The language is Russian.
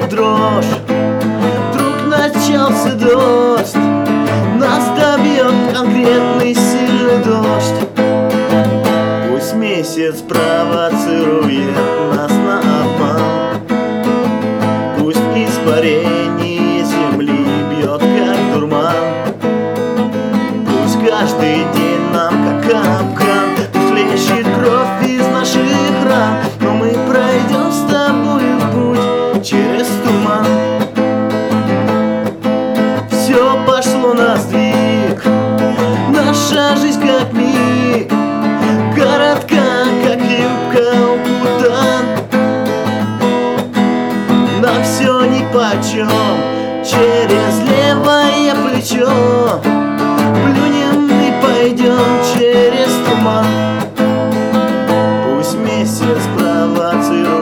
бьет дрожь, вдруг начался дождь, нас добьет конкретный сильный дождь. Пусть месяц провоцирует нас на обман, пусть испарение земли бьет как дурман, пусть каждый день нам как капкан, пусть хлещет кровь из наших ран, но мы пройдем с тобою путь через туман. Все пошло на сдвиг, наша жизнь как миг, коротка, как юбка у путан. Нам все нипочем, через левое плечо плюнем и пойдем через туман. Пусть месяц провоцирует